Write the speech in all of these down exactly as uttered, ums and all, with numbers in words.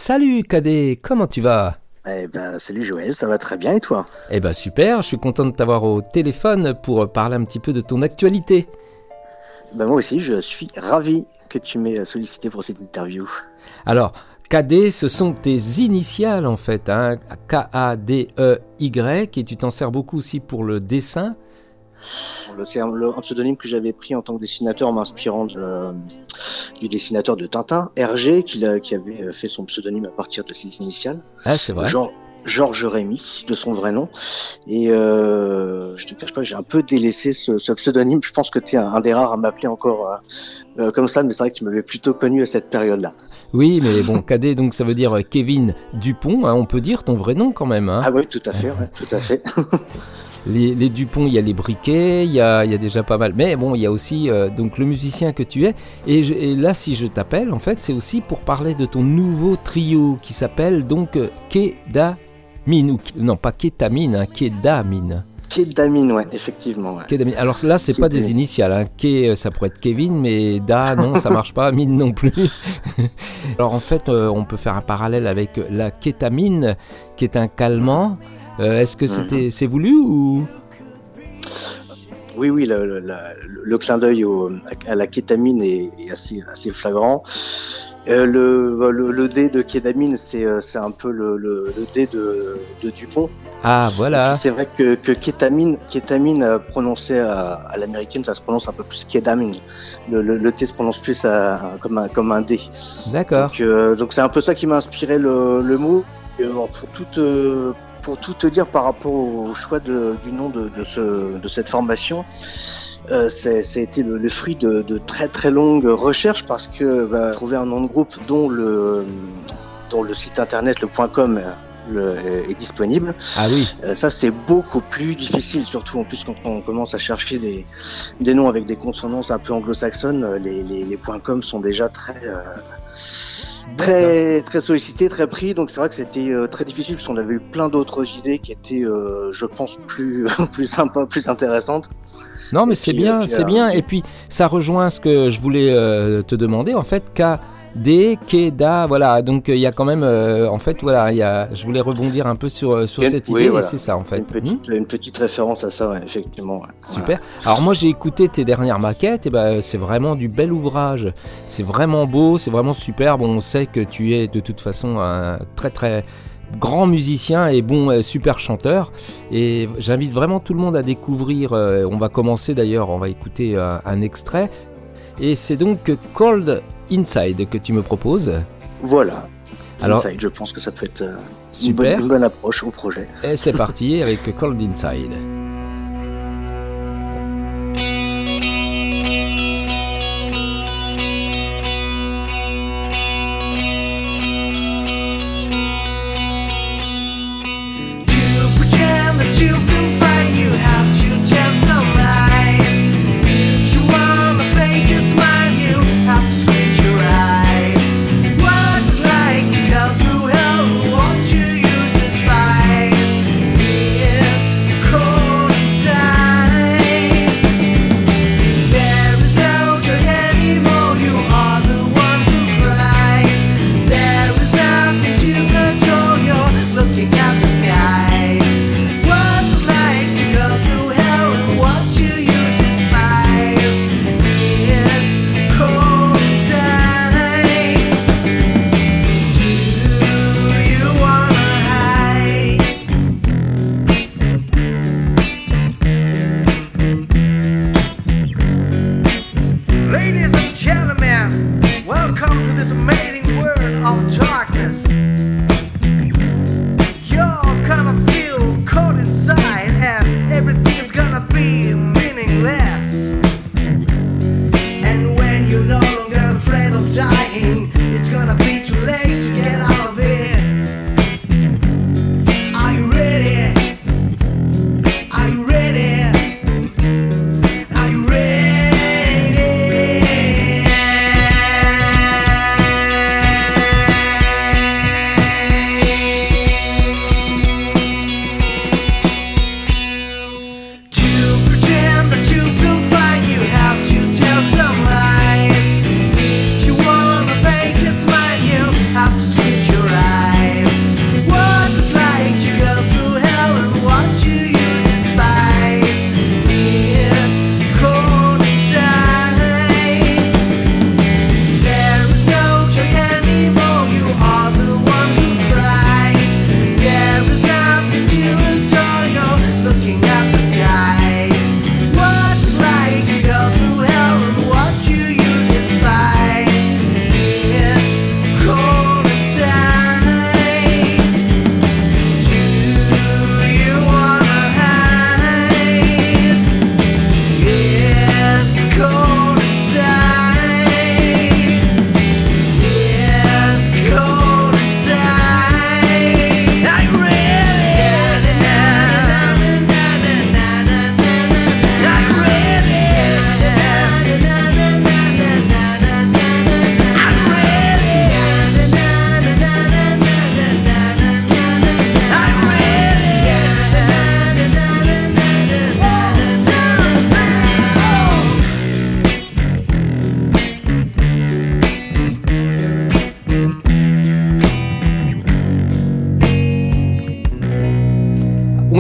Salut Cadet, comment tu vas ? Eh ben, salut Joël, ça va très bien et toi ? Eh ben super, je suis content de t'avoir au téléphone pour parler un petit peu de ton actualité. Ben moi aussi, je suis ravi que tu m'aies sollicité pour cette interview. Alors, Cadet, ce sont tes initiales en fait, hein, K A D E Y, et tu t'en sers beaucoup aussi pour le dessin. C'est un, un pseudonyme que j'avais pris en tant que dessinateur en m'inspirant de, euh, du dessinateur de Tintin, Hergé, qui, qui avait fait son pseudonyme à partir de ses initiales. Ah, c'est vrai. Genre, Georges Rémy, de son vrai nom. Et euh, je te cache pas que j'ai un peu délaissé ce, ce pseudonyme. Je pense que tu es un, un des rares à m'appeler encore euh, euh, comme ça, mais c'est vrai que tu m'avais plutôt connu à cette période-là. Oui, mais bon, Cadet, donc ça veut dire Kevin Dupont, hein, on peut dire ton vrai nom quand même. Hein. Ah oui, tout à fait, ouais, tout à fait. Les, les Dupont, il y a les briquets, il y a, il y a déjà pas mal. Mais bon, il y a aussi euh, donc le musicien que tu es. Et, je, et là, si je t'appelle, en fait, c'est aussi pour parler de ton nouveau trio qui s'appelle donc euh, Kédamine. Ou, non, pas Kétamine, hein, Kédamine. Kédamine, ouais, effectivement. Ouais. Kédamine. Alors là, c'est pas des initiales. Hein. Ké, ça pourrait être Kevin, mais Da, non, ça marche pas. Mine non plus. Alors en fait, euh, on peut faire un parallèle avec la kétamine, qui est un calmant. Euh, est-ce que c'était, mmh. c'est voulu ou... Oui, oui, le, le, le, le clin d'œil au, à la kétamine est, est assez, assez flagrant. Euh, le, le, le dé de kédamine, c'est, c'est un peu le, le, le dé de, de Dupont. Ah, voilà. C'est vrai que, que kétamine, kétamine prononcé à, à l'américaine, ça se prononce un peu plus kédamine. Le, le, le T se prononce plus à, à, comme, un, comme un D. D'accord. Donc, euh, donc c'est un peu ça qui m'a inspiré le, le mot. Et, bon, pour toute... Euh, Pour tout te dire par rapport au choix de, du nom de, de, ce, de cette formation, euh, c'est, ça a été le, le fruit de, de très très longues recherches parce que bah, trouver un nom de groupe dont le, dont le site internet, le .com, le, est disponible, ah oui. euh, ça c'est beaucoup plus difficile, surtout en plus quand on commence à chercher des, des noms avec des consonances un peu anglo-saxonnes, les, les, les .com sont déjà très... Euh, Très, très sollicité, très pris, donc c'est vrai que c'était euh, très difficile parce qu'on avait eu plein d'autres idées qui étaient, euh, je pense, plus, plus sympas, plus intéressantes. Non, mais et c'est puis, bien, euh, puis, c'est euh, bien. Et puis, ça rejoint ce que je voulais euh, te demander. En fait, K, D, Keda, voilà. Donc, il euh, y a quand même, euh, en fait, voilà, y a, je voulais rebondir un peu sur, sur une, cette oui, idée, voilà. et c'est ça, en fait. Une petite, mmh. une petite référence à ça, ouais, effectivement. Ouais. Super. Voilà. Alors, moi, j'ai écouté tes dernières maquettes, et ben, c'est vraiment du bel ouvrage. C'est vraiment beau, c'est vraiment superbe. On sait que tu es, de toute façon, un très, très grand musicien et bon, euh, super chanteur. Et j'invite vraiment tout le monde à découvrir. Euh, on va commencer d'ailleurs, on va écouter euh, un extrait. Et c'est donc Cold Inside que tu me proposes. Voilà. Alors, Inside, je pense que ça peut être euh, super. Une, bonne, une bonne approche au projet. Et c'est parti avec Cold Inside. Cold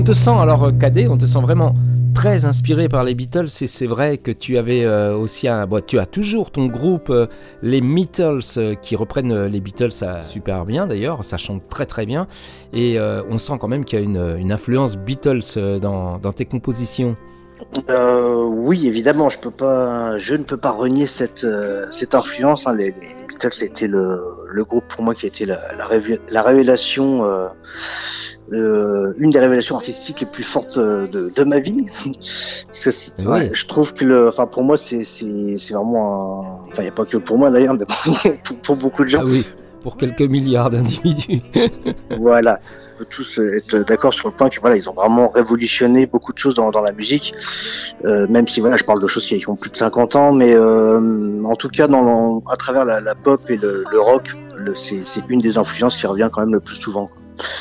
te sent, alors Cadet, on te sent vraiment très inspiré par les Beatles, et c'est vrai que tu avais euh, aussi un... Bon, tu as toujours ton groupe, euh, les Beatles, euh, qui reprennent euh, les Beatles euh, super bien d'ailleurs, ça chante très très bien, et euh, on sent quand même qu'il y a une, une influence Beatles euh, dans, dans tes compositions. Euh, oui, évidemment, je peux pas, je ne peux pas renier cette euh, cette influence. Hein. Les, les Beatles, c'était le le groupe pour moi qui a été la la, révé- la révélation, euh, euh, une des révélations artistiques les plus fortes de de ma vie. Parce que c'est, ouais, je trouve que le, enfin pour moi c'est c'est c'est vraiment, un... enfin il y a pas que pour moi d'ailleurs, mais pour, pour beaucoup de gens. Ah oui, pour quelques milliards d'individus. Voilà. On peut tous être d'accord sur le point que voilà, ils ont vraiment révolutionné beaucoup de choses dans, dans la musique, euh, même si voilà, je parle de choses qui ont plus de cinquante ans, mais euh, en tout cas, dans, à travers la, la pop et le, le rock, le, c'est, c'est une des influences qui revient quand même le plus souvent.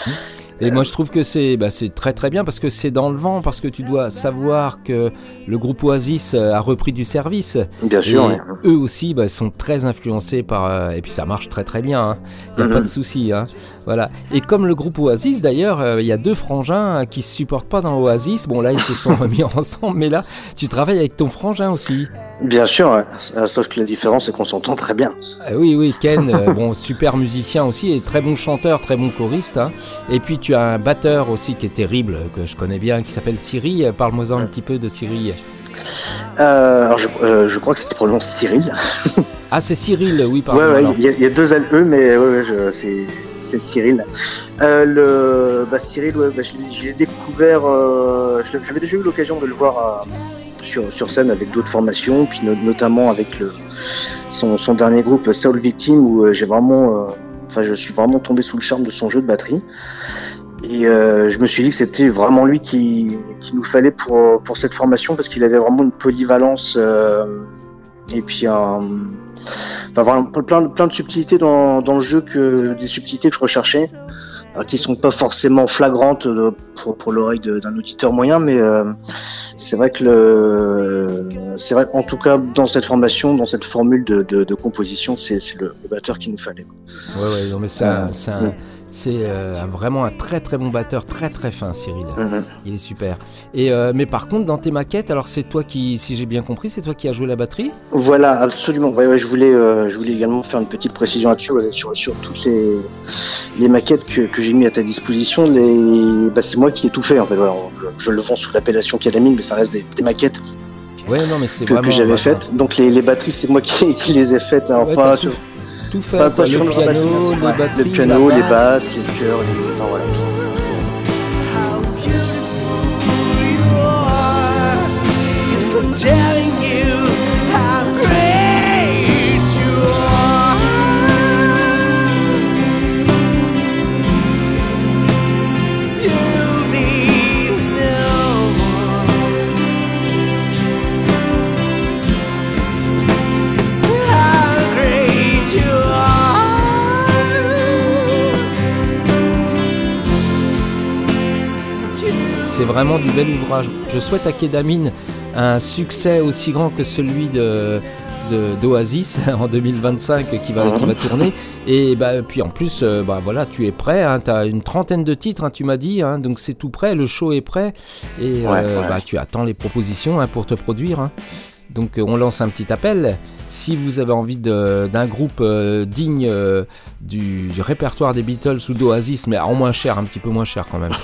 Et moi je trouve que c'est, bah, c'est très très bien parce que c'est dans le vent, parce que tu dois savoir que le groupe Oasis a repris du service. Bien sûr. Et ouais. Eux aussi bah, sont très influencés par... Euh, et puis ça marche très très bien, hein. Il n'y a mm-hmm. pas de souci. Hein. Voilà. Et comme le groupe Oasis d'ailleurs, il euh, y a deux frangins qui ne se supportent pas dans Oasis. Bon là ils se sont remis ensemble, mais là tu travailles avec ton frangin aussi. Bien sûr, ouais. Sauf que la différence c'est qu'on s'entend très bien. Euh, oui, oui, Ken, euh, bon, super musicien aussi, et très bon chanteur, très bon choriste. Hein. Et puis tu as un batteur aussi qui est terrible, que je connais bien, qui s'appelle Cyril. Parle-moi-en un petit peu de Cyril. Euh, alors je, euh, je crois que c'était probablement Cyril. Ah, c'est Cyril, oui, pardon. Ouais, ouais, il y, y a deux L E, mais ouais, ouais, je, c'est, c'est Cyril. Euh, le, bah, Cyril, ouais, bah, je, l'ai, je l'ai découvert, euh, je, j'avais déjà eu l'occasion de le voir euh, sur, sur scène avec d'autres formations, puis no, notamment avec le, son, son dernier groupe Soul Victim, où euh, j'ai vraiment, enfin, euh, je suis vraiment tombé sous le charme de son jeu de batterie. Et euh, je me suis dit que c'était vraiment lui qui, qui nous fallait pour, pour cette formation, parce qu'il avait vraiment une polyvalence euh, et puis un, enfin, vraiment plein, plein de subtilités dans, dans le jeu, que des subtilités que je recherchais, alors, qui sont pas forcément flagrantes pour, pour l'oreille de, d'un auditeur moyen, mais euh, c'est vrai que le, c'est vrai en tout cas dans cette formation, dans cette formule de, de, de composition, c'est, c'est le, le batteur qu'il nous fallait. Ouais, ouais, non mais ça, euh, c'est un... Ouais. C'est euh, vraiment un très très bon batteur, très très fin, Cyril. Mm-hmm. Il est super. Et euh, mais par contre, dans tes maquettes, alors c'est toi qui, si j'ai bien compris, c'est toi qui as joué la batterie ? Voilà, absolument. Ouais, ouais, je voulais, euh, je voulais également faire une petite précision là-dessus, ouais, sur sur toutes les les maquettes que que j'ai mis à ta disposition. Les, bah, c'est moi qui ai tout fait en fait. Voilà, je, je le vends sous l'appellation Kadamine, mais ça reste des, des maquettes. Ouais, non, mais c'est que, vraiment, que j'avais faites. Donc les les batteries, c'est moi qui qui les ai faites. Alors ouais, pas sur tout fait, pas, pas sur le, le piano, batterie, les ouais. batteries, le piano, les basses, les chœurs, les... enfin voilà. C'est vraiment du bel ouvrage. Je souhaite à Kedamine un succès aussi grand que celui de, de, d'Oasis en deux mille vingt-cinq qui va, qui va tourner. Et bah, puis en plus, euh, bah, voilà, tu es prêt. Hein, tu as une trentaine de titres, hein, tu m'as dit. Hein, donc c'est tout prêt. Le show est prêt. Et ouais, euh, ouais. Bah, tu attends les propositions hein, pour te produire. Hein. Donc euh, on lance un petit appel. Si vous avez envie de, d'un groupe euh, digne euh, du, du répertoire des Beatles ou d'Oasis, mais en moins cher, un petit peu moins cher quand même.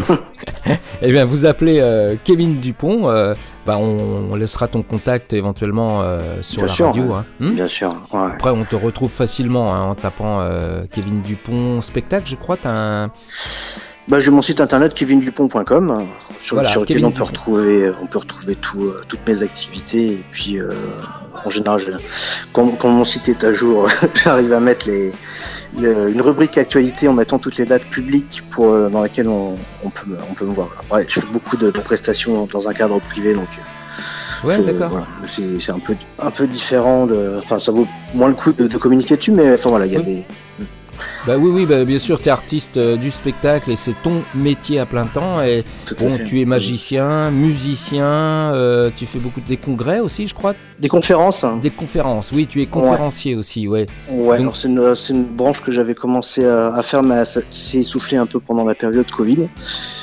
Eh bien, vous appelez euh, Kevin Dupont. Euh, bah, on, on laissera ton contact éventuellement euh, sur Bien la sûr, radio. Ouais. Hein. Hum Bien sûr. Ouais. Après, on te retrouve facilement hein, en tapant euh, Kevin Dupont spectacle. Je crois. T'as un... Bah, j'ai mon site internet kevin dupont point com sur, voilà, sur lequel Kevin on peut Dupont. retrouver, on peut retrouver tout, euh, toutes mes activités. Et puis, euh, en général, je, quand, quand mon site est à jour, j'arrive à mettre les, les, une rubrique actualité en mettant toutes les dates publiques pour, euh, dans lesquelles on, on, peut, on peut me voir. Après, je fais beaucoup de, de prestations dans un cadre privé, donc. Ouais, je, d'accord. Voilà, c'est, c'est un peu, un peu différent. De, enfin, ça vaut moins le coup de, de communiquer dessus, mais enfin voilà, il y a oui. des. Bah oui, oui, bah bien sûr, tu es artiste euh, du spectacle et c'est ton métier à plein temps. Et bon, tu es magicien, musicien, euh, tu fais beaucoup de des congrès aussi, je crois. Des conférences. Des conférences, oui, tu es conférencier ouais. aussi, ouais. Ouais, Donc... alors c'est une, c'est une branche que j'avais commencé à, à faire, mais qui s'est essoufflée un peu pendant la période Covid.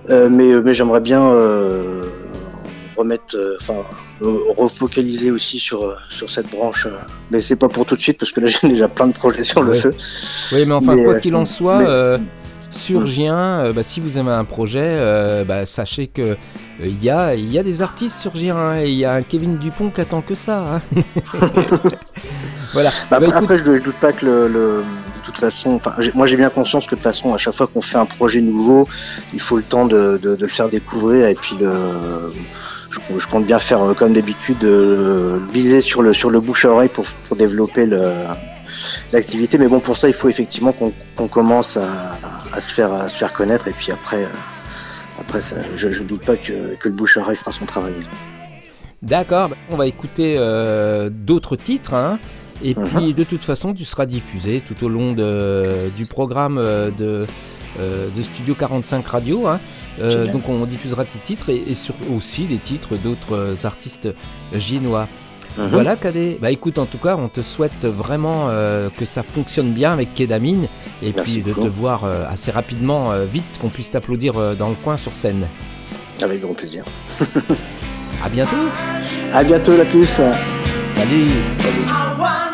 Euh, mais, mais j'aimerais bien euh, remettre, enfin, euh, refocaliser aussi sur sur cette branche. Euh, mais c'est pas pour tout de suite parce que là j'ai déjà plein de projets sur ouais. le feu. Oui, mais enfin mais, quoi qu'il en soit. Mais... Euh... Sur Gien, euh, bah, si vous aimez un projet, euh, bah, sachez que il euh, y, a, y a des artistes sur Gien, hein, et il y a un Kevin Dupont qui attend que ça. Hein. Voilà. Bah, bah, après, écoute... je, je doute pas que le, le, de toute façon, j'ai, moi j'ai bien conscience que de toute façon, à chaque fois qu'on fait un projet nouveau, il faut le temps de, de, de le faire découvrir et puis le, je, je compte bien faire comme d'habitude, euh, viser sur le sur le bouche à oreille pour pour développer le l'activité, mais bon, pour ça il faut effectivement qu'on, qu'on commence à, à se faire à se faire connaître et puis après euh, après ça, je, je doute pas que, que le bouche à oreille fera son travail. D'accord, on va écouter euh, d'autres titres, hein, et uh-huh. puis de toute façon tu seras diffusé tout au long de, du programme de, euh, de Studio quarante-cinq Radio, hein. euh, donc on diffusera tes titres et, et sur aussi les titres d'autres artistes giennois. Mmh. Voilà Cadet, bah écoute, en tout cas on te souhaite vraiment euh, que ça fonctionne bien avec Kédamine et Merci puis de beaucoup. Te voir euh, assez rapidement, euh, vite, qu'on puisse t'applaudir euh, dans le coin sur scène. Avec grand plaisir. À bientôt. À bientôt, la plus. Salut. Salut.